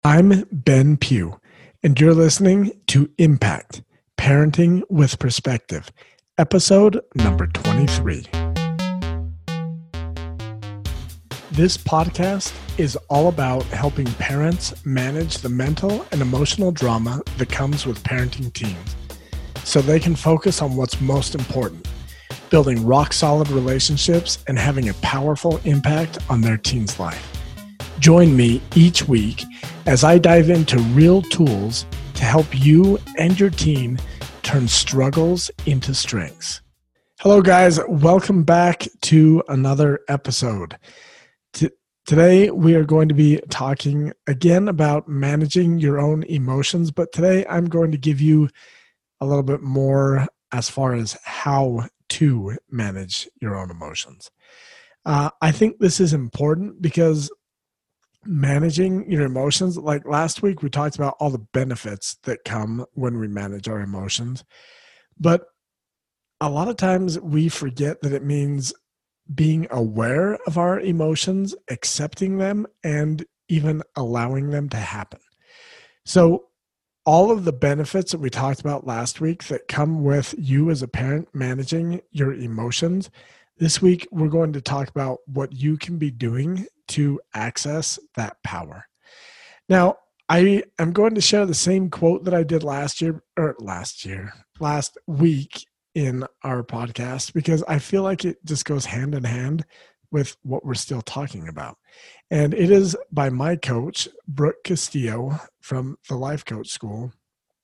I'm Ben Pugh, and you're listening to Impact Parenting with Perspective, episode number 23. This podcast is all about helping parents manage the mental and emotional drama that comes with parenting teens so they can focus on what's most important, building rock-solid relationships and having a powerful impact on their teen's life. Join me each week as I dive into real tools to help you and your teen turn struggles into strengths. Hello, guys. Welcome back to another episode. Today, we are going to be talking again about managing your own emotions, but today I'm going to give you a little bit more as far as how to manage your own emotions. I think this is important because managing your emotions, like last week, we talked about all the benefits that come when we manage our emotions. But a lot of times we forget that it means being aware of our emotions, accepting them, and even allowing them to happen. So all of the benefits that we talked about last week that come with you as a parent managing your emotions, this week we're going to talk about what you can be doing to access that power. Now, I am going to share the same quote that I did last week in our podcast, because I feel like it just goes hand in hand with what we're still talking about. And it is by my coach, Brooke Castillo from the Life Coach School.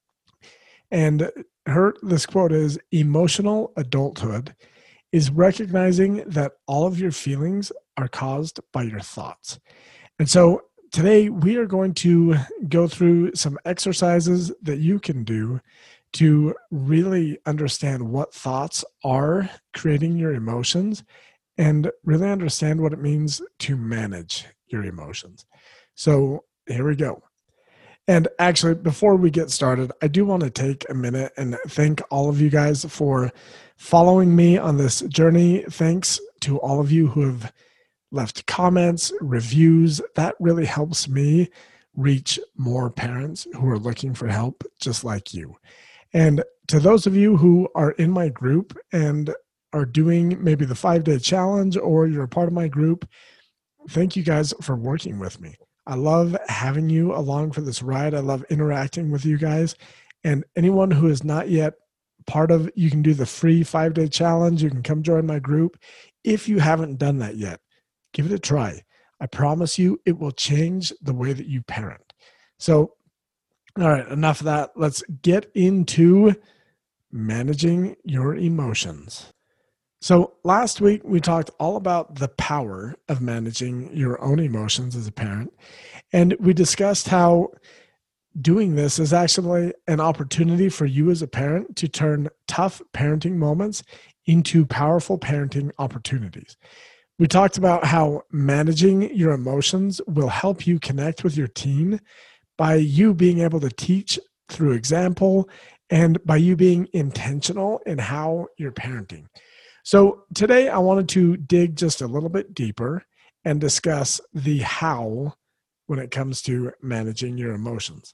And this quote is, "Emotional adulthood is recognizing that all of your feelings are caused by your thoughts." And so today we are going to go through some exercises that you can do to really understand what thoughts are creating your emotions and really understand what it means to manage your emotions. So here we go. And actually, before we get started, I do want to take a minute and thank all of you guys for following me on this journey. Thanks to all of you who have left comments, reviews. That really helps me reach more parents who are looking for help just like you. And to those of you who are in my group and are doing maybe the 5-day challenge, or you're a part of my group, thank you guys for working with me. I love having you along for this ride. I love interacting with you guys. And anyone who is not yet part of, you can do the free 5-day challenge. You can come join my group. If you haven't done that yet, give it a try. I promise you it will change the way that you parent. So, all right, enough of that. Let's get into managing your emotions. So last week, we talked all about the power of managing your own emotions as a parent. And we discussed how doing this is actually an opportunity for you as a parent to turn tough parenting moments into powerful parenting opportunities. We talked about how managing your emotions will help you connect with your teen by you being able to teach through example and by you being intentional in how you're parenting. So today I wanted to dig just a little bit deeper and discuss the how when it comes to managing your emotions.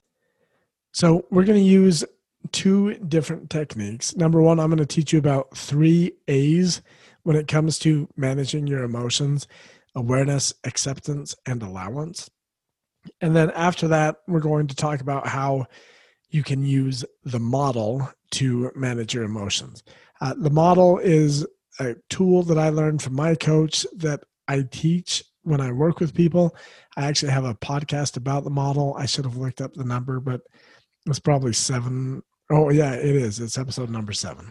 So we're going to use 2 different techniques. Number one, I'm going to teach you about 3 A's when it comes to managing your emotions: awareness, acceptance, and allowance. And then after that, we're going to talk about how you can use the model to manage your emotions. The model is a tool that I learned from my coach that I teach when I work with people. I actually have a podcast about the model. I should have looked up the number, but it's probably 7. Oh yeah, it is. It's episode number 7.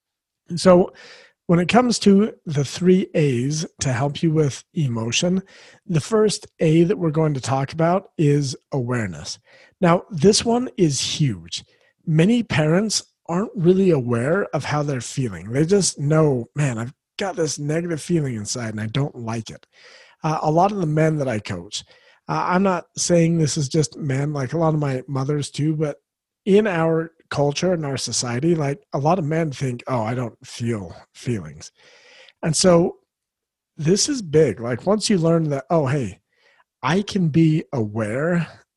So when it comes to the 3 A's to help you with emotion, the first A that we're going to talk about is awareness. Now, this one is huge. Many parents aren't really aware of how they're feeling. They just know, man, I've got this negative feeling inside and I don't like it. A lot of the men that I coach, I'm not saying this is just men, like a lot of my mothers too, but in our culture and our society, like a lot of men think, oh, I don't feel feelings. And so this is big. Like once you learn that, oh, hey, I can be aware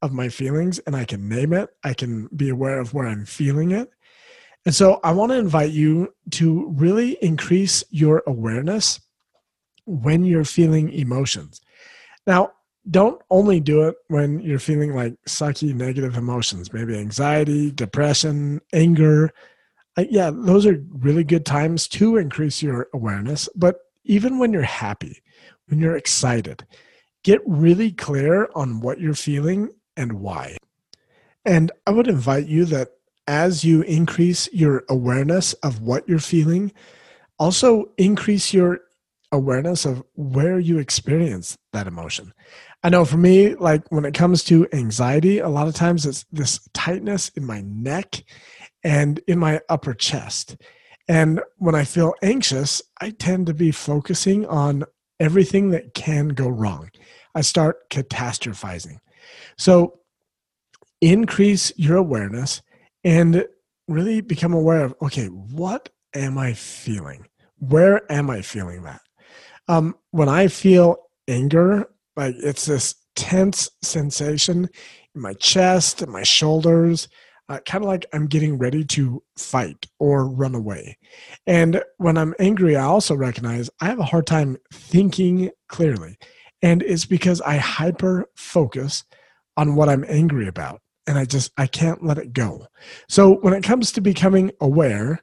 of my feelings and I can name it. I can be aware of where I'm feeling it. And so I want to invite you to really increase your awareness when you're feeling emotions. Now, don't only do it when you're feeling like sucky negative emotions, maybe anxiety, depression, anger. Yeah, those are really good times to increase your awareness. But even when you're happy, when you're excited, get really clear on what you're feeling and why. And I would invite you that as you increase your awareness of what you're feeling, also increase your awareness of where you experience that emotion. I know for me, like when it comes to anxiety, a lot of times it's this tightness in my neck and in my upper chest. And when I feel anxious, I tend to be focusing on everything that can go wrong. I start catastrophizing. So increase your awareness and really become aware of, okay, what am I feeling? Where am I feeling that? When I feel anger, like it's this tense sensation in my chest and my shoulders, kind of like I'm getting ready to fight or run away. And when I'm angry, I also recognize I have a hard time thinking clearly. And it's because I hyper focus on what I'm angry about. And I can't let it go. So when it comes to becoming aware,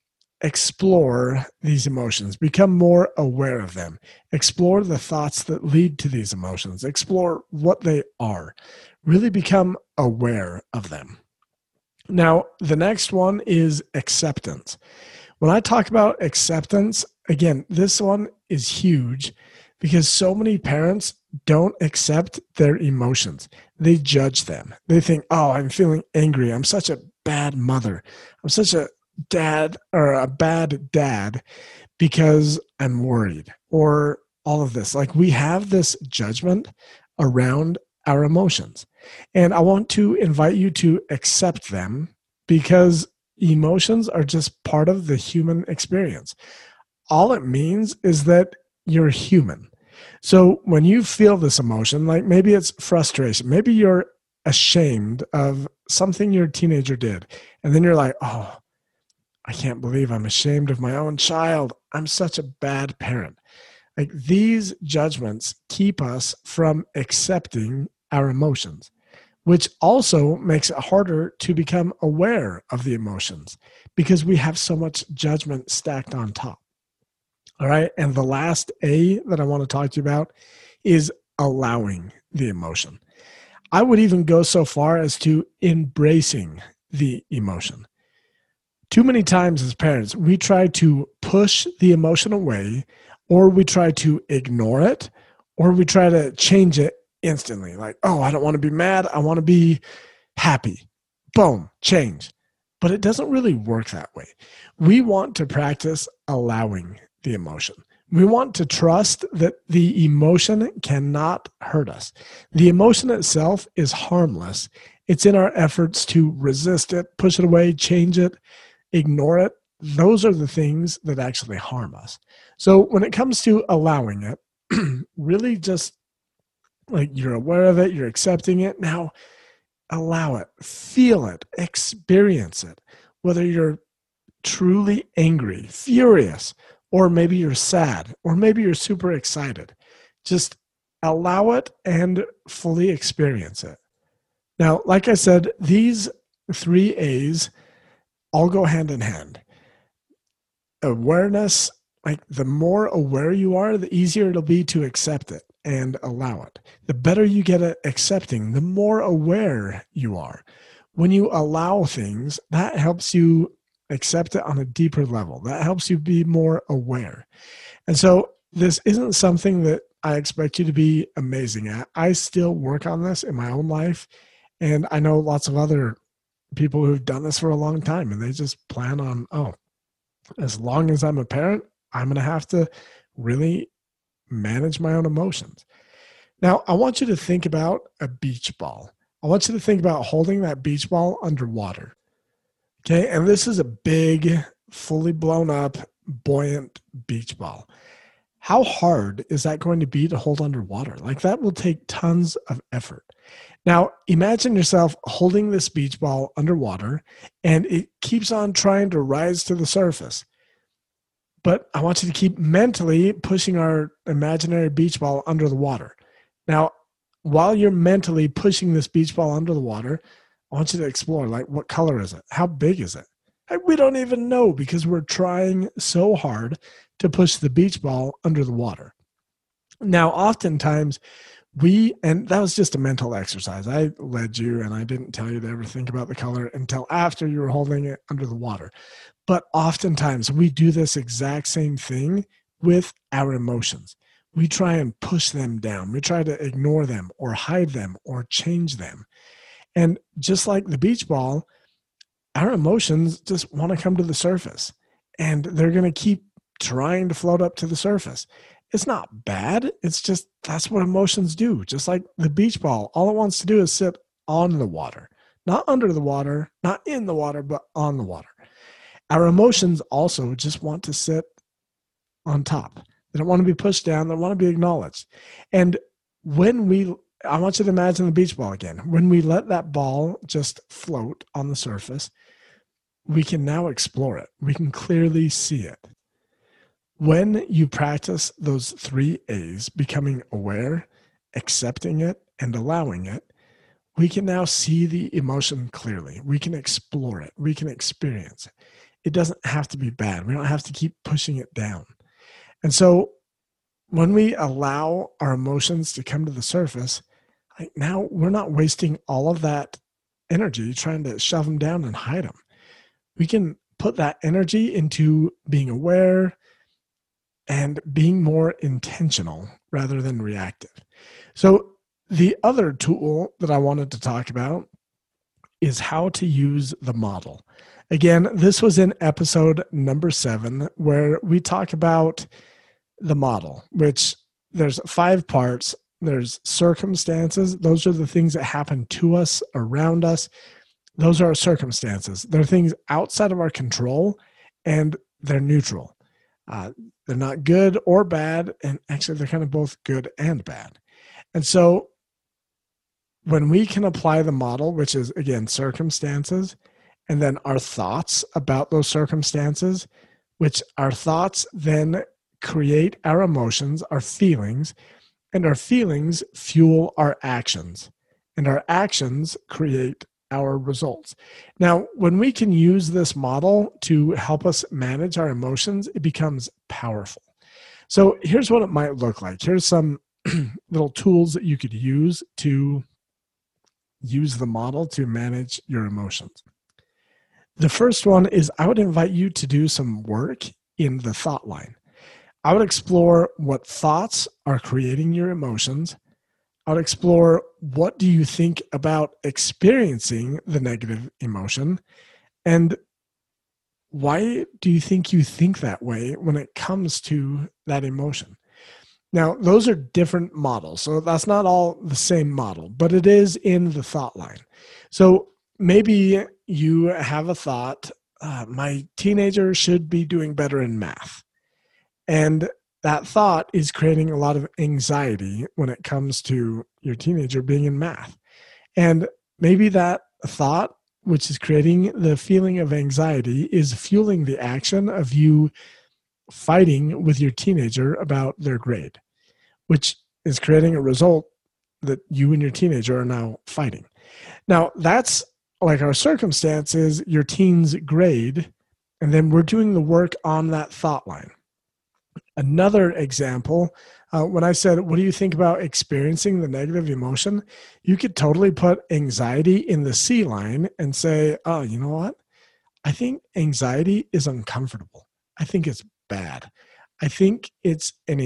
explore these emotions, become more aware of them, explore the thoughts that lead to these emotions, explore what they are, really become aware of them. Now, the next one is acceptance. When I talk about acceptance, again, this one is huge because so many parents don't accept their emotions. They judge them. They think, oh, I'm feeling angry. I'm such a bad mother. I'm such a dad or a bad dad because I'm worried or all of this. Like we have this judgment around our emotions. And I want to invite you to accept them because emotions are just part of the human experience. All it means is that you're human. So when you feel this emotion, like maybe it's frustration, maybe you're ashamed of something your teenager did, and then you're like, oh, I can't believe I'm ashamed of my own child. I'm such a bad parent. Like these judgments keep us from accepting our emotions, which also makes it harder to become aware of the emotions because we have so much judgment stacked on top. All right. And the last A that I want to talk to you about is allowing the emotion. I would even go so far as to embracing the emotion. Too many times as parents, we try to push the emotion away, or we try to ignore it, or we try to change it instantly. Like, oh, I don't want to be mad. I want to be happy. Boom, change. But it doesn't really work that way. We want to practice allowing the emotion. We want to trust that the emotion cannot hurt us. The emotion itself is harmless. It's in our efforts to resist it, push it away, change it, ignore it. Those are the things that actually harm us. So when it comes to allowing it, really just like you're aware of it, you're accepting it. Now allow it, feel it, experience it. Whether you're truly angry, furious, or maybe you're sad, or maybe you're super excited. Just allow it and fully experience it. Now, like I said, these 3 A's all go hand in hand. Awareness, like the more aware you are, the easier it'll be to accept it and allow it. The better you get at accepting, the more aware you are. When you allow things, that helps you accept it on a deeper level. That helps you be more aware. And so this isn't something that I expect you to be amazing at. I still work on this in my own life. And I know lots of other people who've done this for a long time, and they just plan on, oh, as long as I'm a parent, I'm going to have to really manage my own emotions. Now, I want you to think about a beach ball. I want you to think about holding that beach ball underwater. Okay, and this is a big, fully blown up, buoyant beach ball. How hard is that going to be to hold underwater? Like that will take tons of effort. Now, imagine yourself holding this beach ball underwater and it keeps on trying to rise to the surface. But I want you to keep mentally pushing our imaginary beach ball under the water. Now, while you're mentally pushing this beach ball under the water, I want you to explore, like, what color is it? How big is it? We don't even know because we're trying so hard to push the beach ball under the water. Now, oftentimes and that was just a mental exercise. I led you and I didn't tell you to ever think about the color until after you were holding it under the water. But oftentimes we do this exact same thing with our emotions. We try and push them down. We try to ignore them or hide them or change them. And just like the beach ball, our emotions just want to come to the surface and they're going to keep trying to float up to the surface. It's not bad. It's just that's what emotions do. Just like the beach ball, all it wants to do is sit on the water, not under the water, not in the water, but on the water. Our emotions also just want to sit on top. They don't want to be pushed down. They want to be acknowledged. And I want you to imagine the beach ball again. When we let that ball just float on the surface, we can now explore it. We can clearly see it. When you practice those 3 A's, becoming aware, accepting it, and allowing it, we can now see the emotion clearly. We can explore it. We can experience it. It doesn't have to be bad. We don't have to keep pushing it down. And so when we allow our emotions to come to the surface, now we're not wasting all of that energy trying to shove them down and hide them. We can put that energy into being aware and being more intentional rather than reactive. So the other tool that I wanted to talk about is how to use the model. Again, this was in episode number 7, where we talk about the model, which there's 5 parts. There's circumstances. Those are the things that happen to us, around us. Those are our circumstances. They're things outside of our control, and they're neutral. They're not good or bad, and actually they're kind of both good and bad. And so when we can apply the model, which is, again, circumstances, and then our thoughts about those circumstances, which our thoughts then create our emotions, our feelings, and our feelings fuel our actions, and our actions create our results. Now, when we can use this model to help us manage our emotions, it becomes powerful. So here's what it might look like. Here's some little tools that you could use to use the model to manage your emotions. The first one is I would invite you to do some work in the thought line. I would explore what thoughts are creating your emotions. I would explore what do you think about experiencing the negative emotion, and why do you think that way when it comes to that emotion? Now, those are different models, so that's not all the same model, but it is in the thought line. So maybe you have a thought, my teenager should be doing better in math. And that thought is creating a lot of anxiety when it comes to your teenager being in math. And maybe that thought, which is creating the feeling of anxiety, is fueling the action of you fighting with your teenager about their grade, which is creating a result that you and your teenager are now fighting. Now, that's like our circumstance is your teen's grade, and then we're doing the work on that thought line. Another example, when I said, what do you think about experiencing the negative emotion? You could totally put anxiety in the C line and say, oh, you know what? I think anxiety is uncomfortable. I think it's bad. I think it's an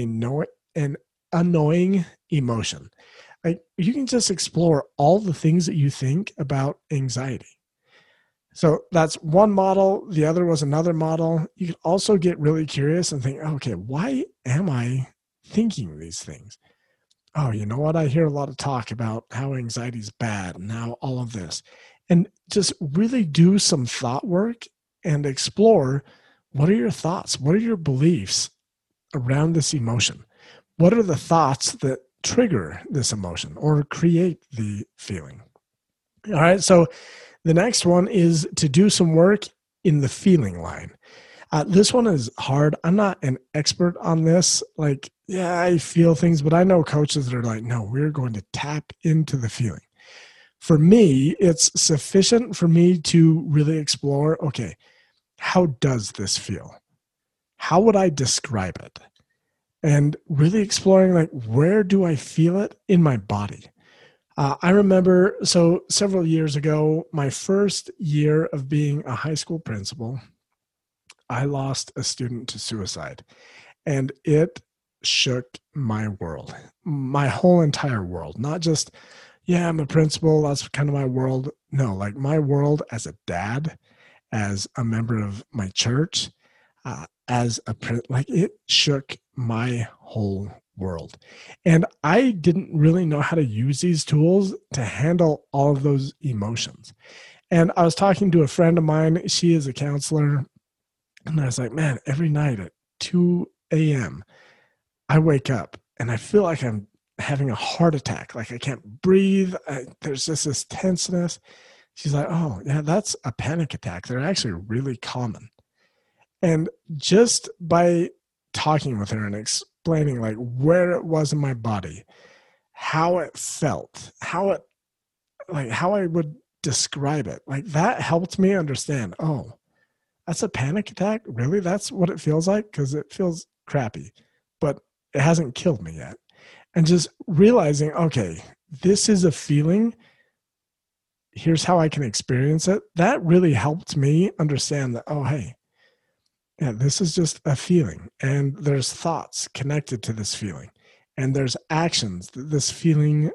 annoying emotion. Like, you can just explore all the things that you think about anxiety. So that's one model. The other was another model. You can also get really curious and think, okay, why am I thinking these things? Oh, you know what? I hear a lot of talk about how anxiety is bad and how all of this. And just really do some thought work and explore, what are your thoughts? What are your beliefs around this emotion? What are the thoughts that trigger this emotion or create the feeling. All right. So the next one is to do some work in the feeling line. This one is hard. I'm not an expert on this. Like, yeah, I feel things, but I know coaches that are like, no, we're going to tap into the feeling. For me, it's sufficient for me to really explore, okay, how does this feel? How would I describe it? And really exploring, like, where do I feel it in my body? I remember, so several years ago, my first year of being a high school principal, I lost a student to suicide, and it shook my world, my whole entire world. Not just, yeah, I'm a principal, that's kind of my world. No, like my world as a dad, as a member of my church, like it shook my whole world. And I didn't really know how to use these tools to handle all of those emotions. And I was talking to a friend of mine, she is a counselor, and I was like, man, every night at 2 a.m., I wake up and I feel like I'm having a heart attack. Like I can't breathe. There's just this tenseness. She's like, oh, yeah, that's a panic attack. They're actually really common. And just by talking with her and explaining like where it was in my body, how it felt, how I would describe it, like that helped me understand, oh, that's a panic attack? Really? That's what it feels like? Because it feels crappy, but it hasn't killed me yet. And just realizing, okay, this is a feeling. Here's how I can experience it. That really helped me understand that, oh, hey, yeah, this is just a feeling. And there's thoughts connected to this feeling. And there's actions that this feeling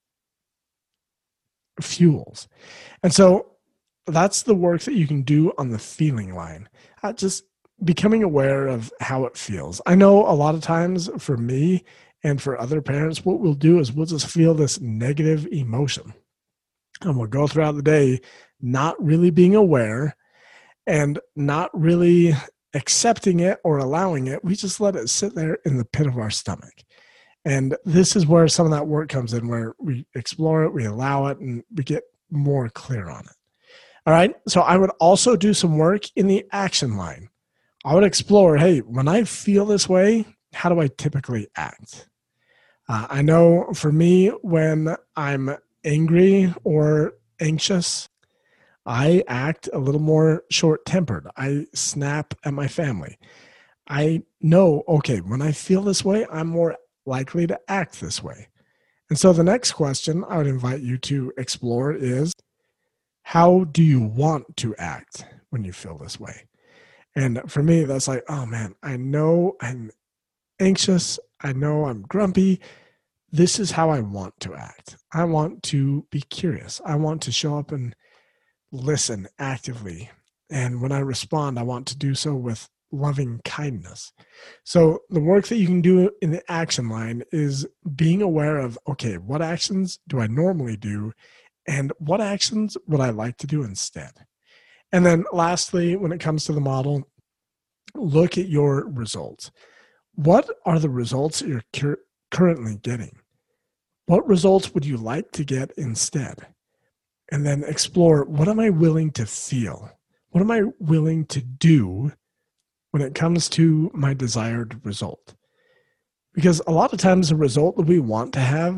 fuels. And so that's the work that you can do on the feeling line. Just becoming aware of how it feels. I know a lot of times for me and for other parents, what we'll do is we'll just feel this negative emotion. And we'll go throughout the day not really being aware and not really accepting it or allowing it. We just let it sit there in the pit of our stomach. And this is where some of that work comes in, where we explore it, we allow it, and we get more clear on it. All right. So I would also do some work in the action line. I would explore, hey, when I feel this way, how do I typically act? I know for me, when I'm angry or anxious, I act a little more short-tempered. I snap at my family. I know, okay, when I feel this way, I'm more likely to act this way. And so the next question I would invite you to explore is, how do you want to act when you feel this way? And for me, that's like, oh man, I know I'm anxious. I know I'm grumpy. This is how I want to act. I want to be curious. I want to show up and listen actively. And when I respond, I want to do so with loving kindness. So the work that you can do in the action line is being aware of, okay, what actions do I normally do? And what actions would I like to do instead? And then lastly, when it comes to the model, look at your results. What are the results that you're currently getting? What results would you like to get instead? And then explore, what am I willing to feel? What am I willing to do when it comes to my desired result? Because a lot of times the result that we want to have,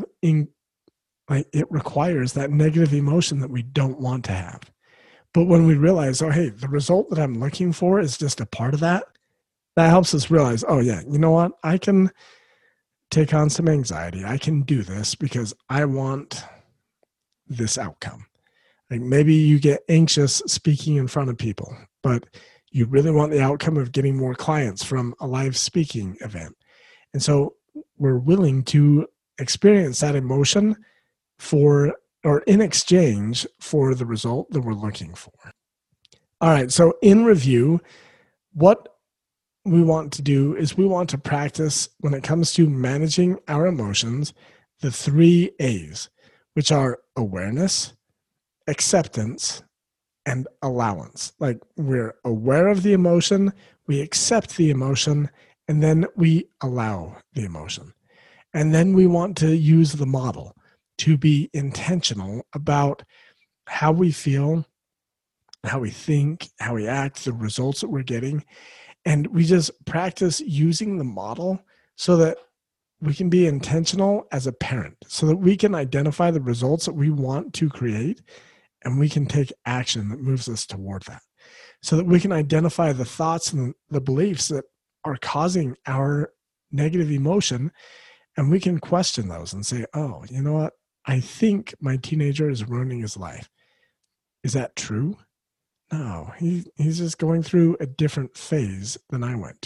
it requires that negative emotion that we don't want to have. But when we realize, oh, hey, the result that I'm looking for is just a part of that, that helps us realize, oh yeah, you know what? I can take on some anxiety. I can do this because I want this outcome. Like maybe you get anxious speaking in front of people, but you really want the outcome of getting more clients from a live speaking event. And so we're willing to experience that emotion in exchange for the result that we're looking for. All right. So in review, what we want to do is we want to practice, when it comes to managing our emotions, the 3 A's, which are awareness, acceptance, and allowance. Like we're aware of the emotion, we accept the emotion, and then we allow the emotion. And then we want to use the model to be intentional about how we feel, how we think, how we act, the results that we're getting. And we just practice using the model so that we can be intentional as a parent, so that we can identify the results that we want to create, and we can take action that moves us toward that, so that we can identify the thoughts and the beliefs that are causing our negative emotion, and we can question those and say, oh, you know what? I think my teenager is ruining his life. Is that true? No, he's just going through a different phase than I went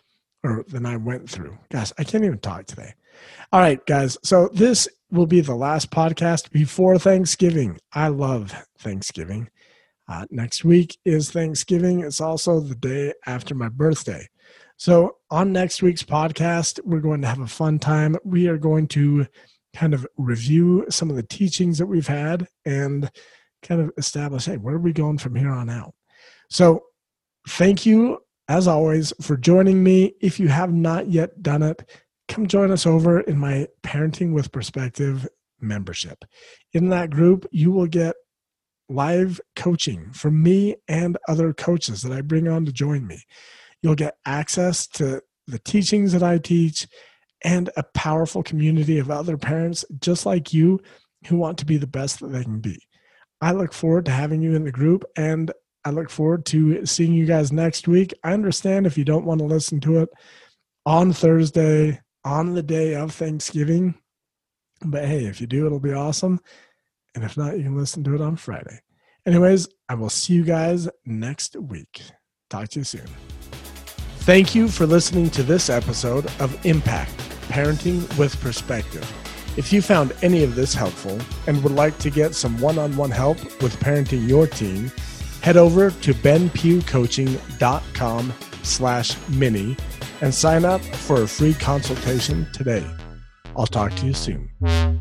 through. Gosh, I can't even talk today. All right, guys. So this will be the last podcast before Thanksgiving. I love Thanksgiving. Next week is Thanksgiving. It's also the day after my birthday. So on next week's podcast, we're going to have a fun time. We are going to kind of review some of the teachings that we've had and kind of establish, hey, where are we going from here on out? So thank you, as always, for joining me. If you have not yet done it, come join us over in my Parenting with Perspective membership. In that group, you will get live coaching from me and other coaches that I bring on to join me. You'll get access to the teachings that I teach and a powerful community of other parents just like you who want to be the best that they can be. I look forward to having you in the group, and I look forward to seeing you guys next week. I understand if you don't want to listen to it on Thursday, on the day of Thanksgiving, but hey, if you do, it'll be awesome. And if not, you can listen to it on Friday. Anyways, I will see you guys next week. Talk to you soon. Thank you for listening to this episode of Impact, Parenting with Perspective. If you found any of this helpful and would like to get some one-on-one help with parenting your teen, head over to benpughcoaching.com/mini and sign up for a free consultation today. I'll talk to you soon.